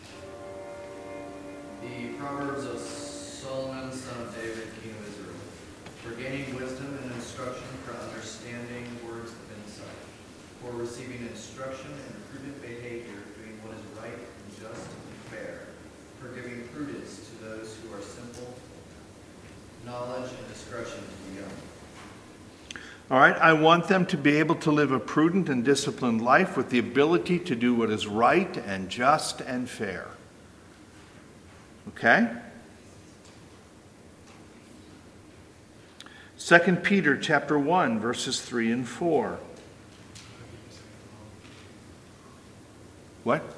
The Proverbs of Solomon, son of David, king of Israel, for gaining wisdom and instruction, for understanding words of insight, for receiving instruction in prudent behavior, doing what is right and just and fair, for giving prudence to those who are simple, knowledge and discretion to the young. All right, I want them to be able to live a prudent and disciplined life with the ability to do what is right and just and fair. Okay? 2 Peter chapter 1, verses 3 and 4. What?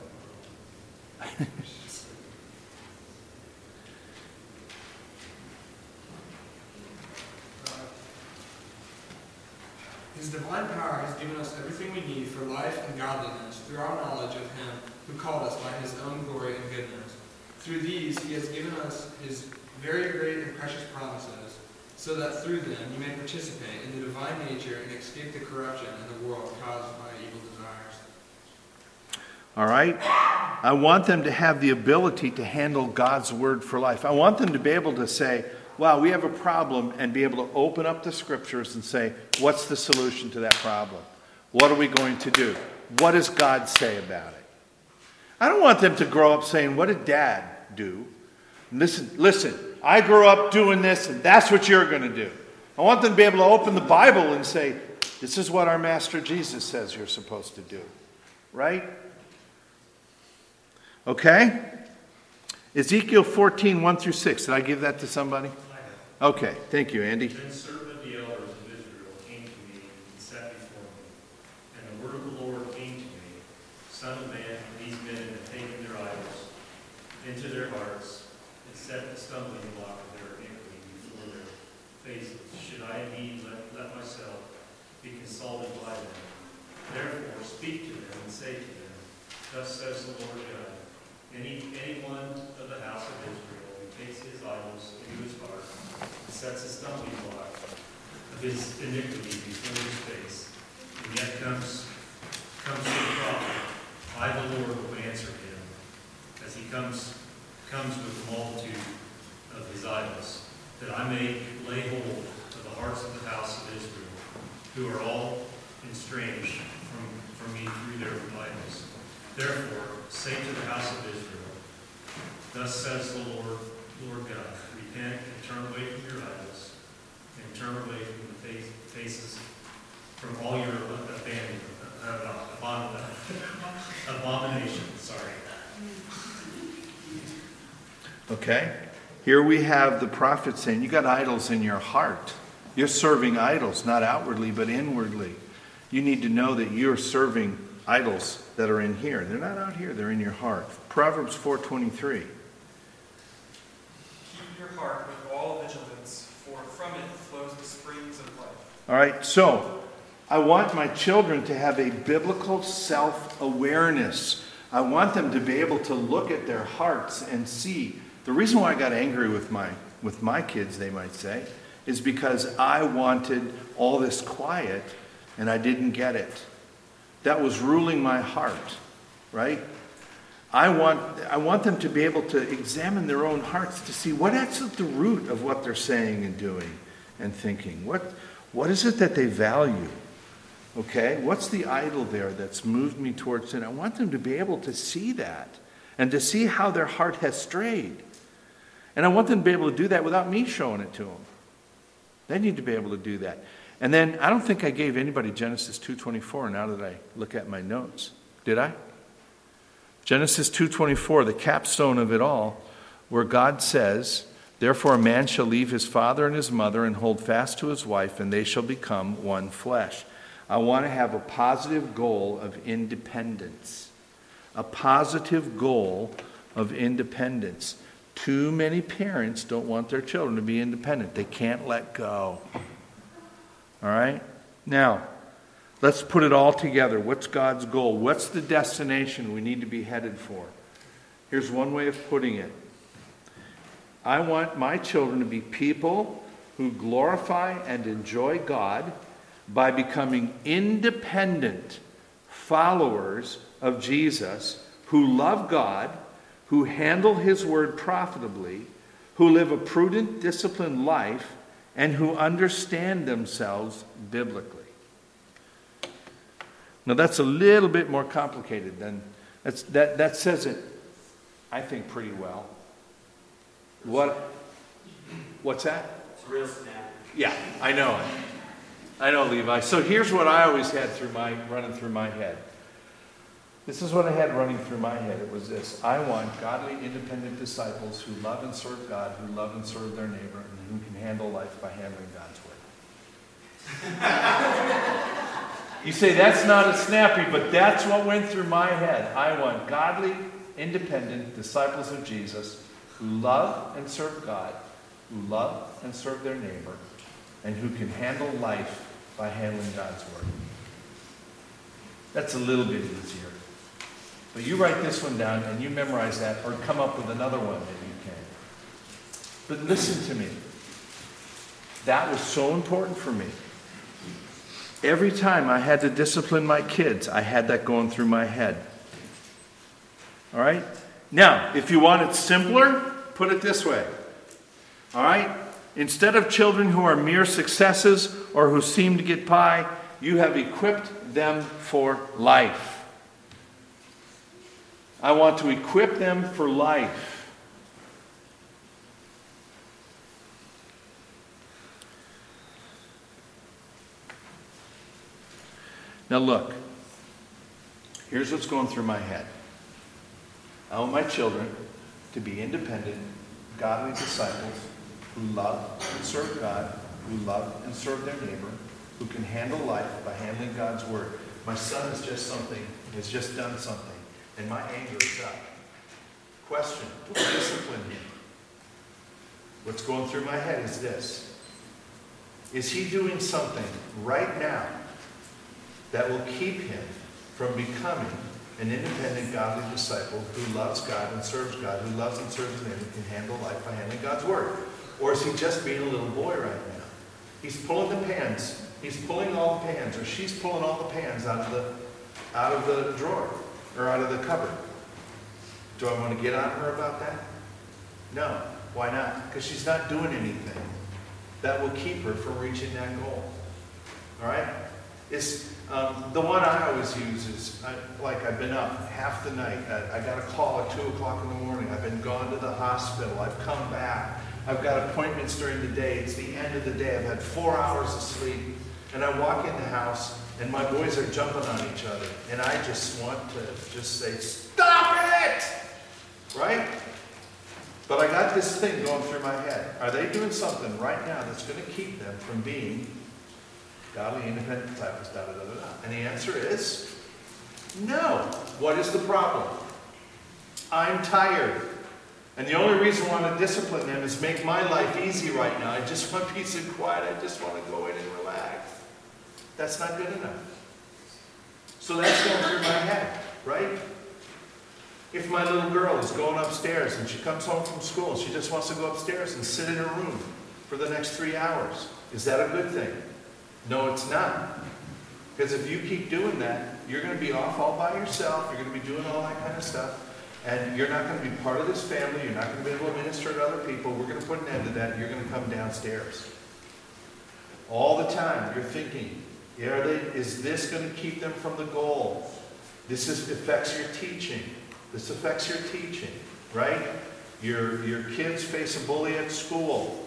His divine power has given us everything we need for life and godliness through our knowledge of Him who called us by His own glory and goodness. Through these He has given us His very great and precious promises, so that through them you may participate in the divine nature and escape the corruption in the world caused by evil desires. All right? I want them to have the ability to handle God's word for life. I want them to be able to say, wow, we have a problem, and be able to open up the scriptures and say, what's the solution to that problem? What are we going to do? What does God say about it? I don't want them to grow up saying, what did Dad do? Listen, I grew up doing this, and that's what you're going to do. I want them to be able to open the Bible and say, this is what our Master Jesus says you're supposed to do. Right? Okay? Ezekiel 14, 1 through 6. Did I give that to somebody? Okay, thank you, Andy. Then certain of the elders of Israel came to me and sat before me. And the word of the Lord came to me, Son of man, these men have taken their idols into their hearts and set the stumbling block of their iniquity before their faces. Should I indeed let myself be consulted by them? Therefore speak to them and say to them, thus says the Lord God, anyone of the house of Israel who takes his idols into his heart and sets a stumbling block of his iniquity before his face, and yet comes to the prophet, I the Lord will answer him, as he comes with the multitude of his idols. that I may lay hold of the hearts of the house of Israel, who are all estranged from me through their idols. Therefore, say to the house of Israel, thus says the Lord God, repent and turn away from your idols, and turn away from the faces, from all your abominations. Sorry. Okay? Here we have the prophet saying, you got idols in your heart. You're serving idols, not outwardly, but inwardly. You need to know that you're serving idols that are in here. They're not out here, they're in your heart. Proverbs 4:23. Keep your heart with all vigilance, for from it flows the springs of life. All right, so I want my children to have a biblical self-awareness. I want them to be able to look at their hearts and see. The reason why I got angry with my kids, they might say, is because I wanted all this quiet and I didn't get it. That was ruling my heart, right? I want them to be able to examine their own hearts to see what's at the root of what they're saying and doing and thinking. What is it that they value? Okay? What's the idol there that's moved me towards sin? I want them to be able to see that and to see how their heart has strayed. And I want them to be able to do that without me showing it to them. They need to be able to do that. And then I don't think I gave anybody Genesis 2:24 now that I look at my notes. Did I? Genesis 2:24, the capstone of it all, where God says, therefore a man shall leave his father and his mother and hold fast to his wife, and they shall become one flesh. I want to have a positive goal of independence. A positive goal of independence. Too many parents don't want their children to be independent. They can't let go. All right? Now, let's put it all together. What's God's goal? What's the destination we need to be headed for? Here's one way of putting it. I want my children to be people who glorify and enjoy God by becoming independent followers of Jesus who love God, who handle His word profitably, who live a prudent, disciplined life, and who understand themselves biblically. Now that's a little bit more complicated than that says it, I think, pretty well. What's that? It's real snap. Yeah, I know it. I know, Levi. So here's what I always had running through my head. This is what I had running through my head. It was this. I want godly, independent disciples who love and serve God, who love and serve their neighbor, and who can handle life by handling God's word. You say, that's not as snappy, but that's what went through my head. I want godly, independent disciples of Jesus who love and serve God, who love and serve their neighbor, and who can handle life by handling God's word. That's a little bit easier. But you write this one down and you memorize that, or come up with another one that you can. But listen to me. That was so important for me. Every time I had to discipline my kids, I had that going through my head. All right? Now, if you want it simpler, put it this way. All right? Instead of children who are mere successes or who seem to get by, you have equipped them for life. I want to equip them for life. Now look, here's what's going through my head. I want my children to be independent, godly disciples who love and serve God, who love and serve their neighbor, who can handle life by handling God's word. My son has just done something, and my anger is up. Question, do I discipline him? What's going through my head is this. Is he doing something right now that will keep him from becoming an independent, godly disciple who loves God and serves God, who loves and serves him and can handle life by handling God's word? Or is he just being a little boy right now? He's pulling the pans. He's pulling all the pans, or she's pulling all the pans out of the drawer, or out of the cupboard. Do I want to get on her about that? No. Why not? Because she's not doing anything that will keep her from reaching that goal. All right? It's, the one I always use is, I've been up half the night. I got a call at 2 o'clock in the morning. I've been gone to the hospital. I've come back. I've got appointments during the day. It's the end of the day. I've had 4 hours of sleep. And I walk in the house, and my boys are jumping on each other. And I just want to just say, stop it! Right? But I got this thing going through my head. Are they doing something right now that's going to keep them from being godly, independent disciples, da-da-da-da-da? And the answer is no. What is the problem? I'm tired. And the only reason I want to discipline them is make my life easy right now. I just want peace and quiet. I just want to go in and relax. That's not good enough. So that's going through my head, right? If my little girl is going upstairs and she comes home from school and she just wants to go upstairs and sit in her room for the next 3 hours, is that a good thing? No, it's not. Because if you keep doing that, you're going to be off all by yourself. You're going to be doing all that kind of stuff. And you're not going to be part of this family. You're not going to be able to minister to other people. We're going to put an end to that. You're going to come downstairs. All the time, you're thinking, is this going to keep them from the goal? This affects your teaching. This affects your teaching, right? Your kids face a bully at school.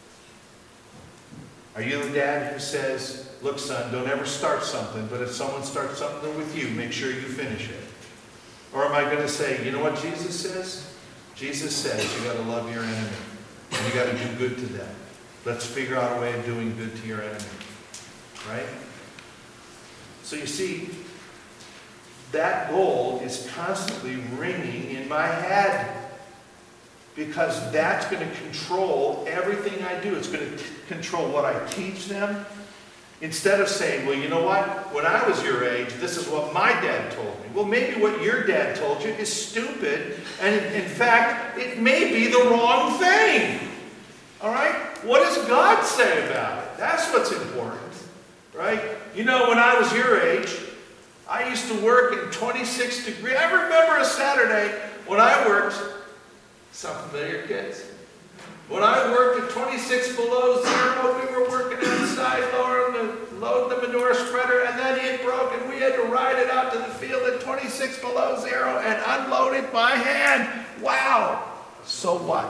Are you the dad who says, look, son, don't ever start something, but if someone starts something with you, make sure you finish it? Or am I going to say, you know what Jesus says? Jesus says you got to love your enemy. And you got to do good to them. Let's figure out a way of doing good to your enemy. Right? So you see, that goal is constantly ringing in my head. Because that's going to control everything I do. It's going to control what I teach them. Instead of saying, well, you know what? When I was your age, this is what my dad told me. Well, maybe what your dad told you is stupid. And in fact, it may be the wrong thing. All right? What does God say about it? That's what's important. Right? You know, when I was your age, I used to work in 26 degrees. I remember a Saturday when I worked. Sound familiar, kids? When I worked at 26 below zero, we were working outside loading the manure spreader, and then it broke, and we had to ride it out to the field at 26 below zero and unload it by hand. Wow! So what?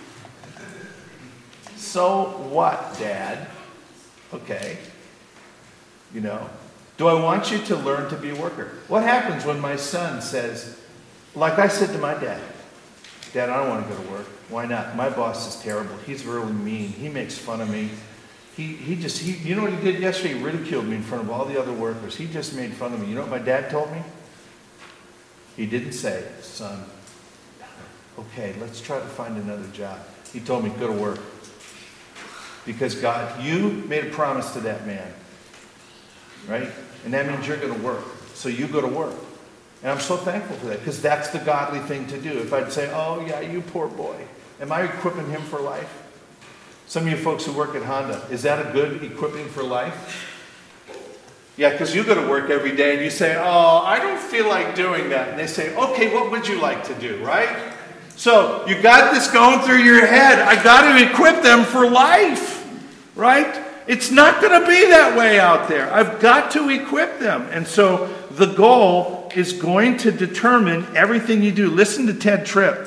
So what, Dad? Okay. You know, do I want you to learn to be a worker? What happens when my son says, like I said to my dad, Dad, I don't want to go to work. Why not? My boss is terrible. He's really mean. He makes fun of me. You know what he did yesterday? He ridiculed me in front of all the other workers. He just made fun of me. You know what my dad told me? He didn't say, son, okay, let's try to find another job. He told me, go to work. Because God, you made a promise to that man. Right? And that means you're going to work. So you go to work. And I'm so thankful for that, because that's the godly thing to do. If I'd say, oh yeah, you poor boy, am I equipping him for life? Some of you folks who work at Honda, is that a good equipping for life? Yeah, because you go to work every day and you say, oh, I don't feel like doing that. And they say, okay, what would you like to do, right? So you got this going through your head. I got to equip them for life, right? It's not going to be that way out there. I've got to equip them. And so the goal is going to determine everything you do. Listen to Ted Tripp.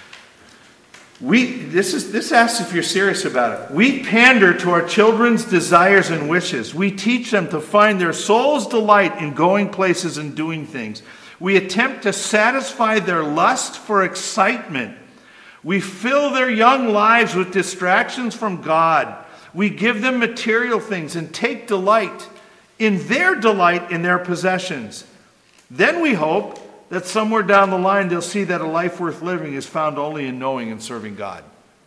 This asks if you're serious about it. We pander to our children's desires and wishes. We teach them to find their soul's delight in going places and doing things. We attempt to satisfy their lust for excitement. We fill their young lives with distractions from God. We give them material things and take delight in their possessions. Then we hope that somewhere down the line they'll see that a life worth living is found only in knowing and serving God.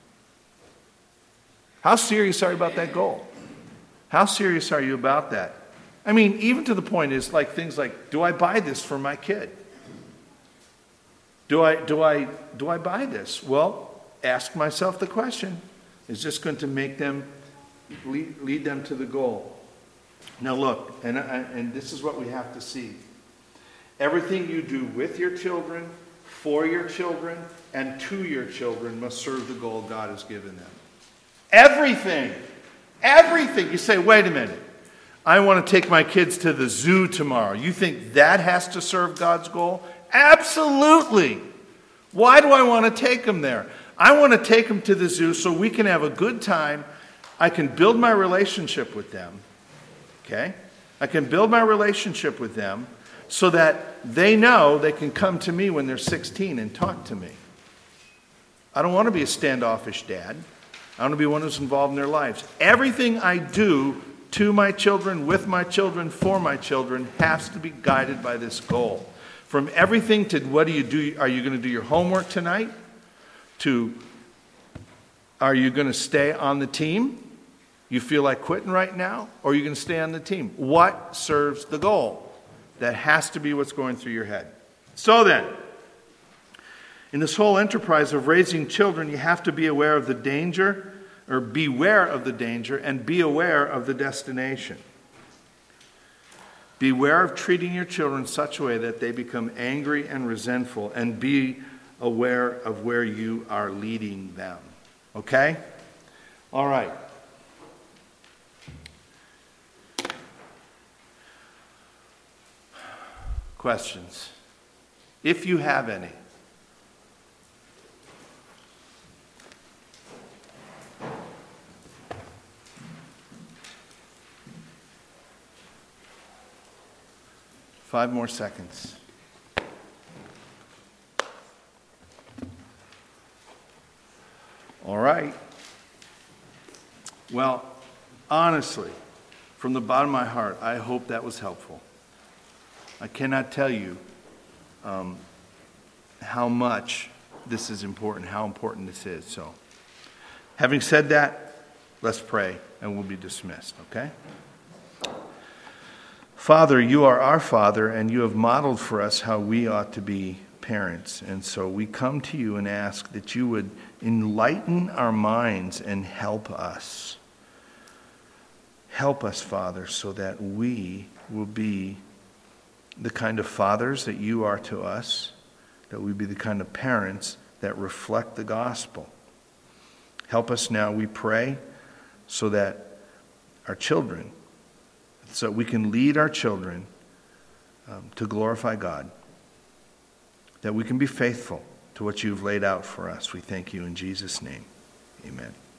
How serious are you about that goal? How serious are you about that? I mean, even to the point is like things like, do I buy this for my kid? Do I buy this? Well, ask myself the question. Is this going to make them lead them to the goal? Now look, and this is what we have to see. Everything you do with your children, for your children, and to your children must serve the goal God has given them. Everything. Everything. You say, wait a minute. I want to take my kids to the zoo tomorrow. You think that has to serve God's goal? Absolutely. Why do I want to take them there? I want to take them to the zoo so we can have a good time. I can build my relationship with them. Okay? I can build my relationship with them so that they know they can come to me when they're 16 and talk to me. I don't want to be a standoffish dad. I want to be one who's involved in their lives. Everything I do to my children, with my children, for my children, has to be guided by this goal. From everything to what do you do? Are you going to do your homework tonight? To are you going to stay on the team? You feel like quitting right now? Or are you going to stay on the team? What serves the goal? That has to be what's going through your head. So then, in this whole enterprise of raising children, you have to be aware of the danger, or beware of the danger, and be aware of the destination. Beware of treating your children in such a way that they become angry and resentful, and be aware of where you are leading them. Okay? All right. Questions? If you have any. Five more seconds. All right. Well, honestly, from the bottom of my heart, I hope that was helpful. I cannot tell you how much this is important, how important this is. So, having said that, let's pray and we'll be dismissed, okay? Father, you are our Father, and you have modeled for us how we ought to be parents. And so we come to you and ask that you would enlighten our minds and help us. Help us, Father, so that we will be the kind of fathers that you are to us, that we be the kind of parents that reflect the gospel. Help us now, we pray, so that our children, so we can lead our children to glorify God, that we can be faithful to what you've laid out for us. We thank you in Jesus' name. Amen.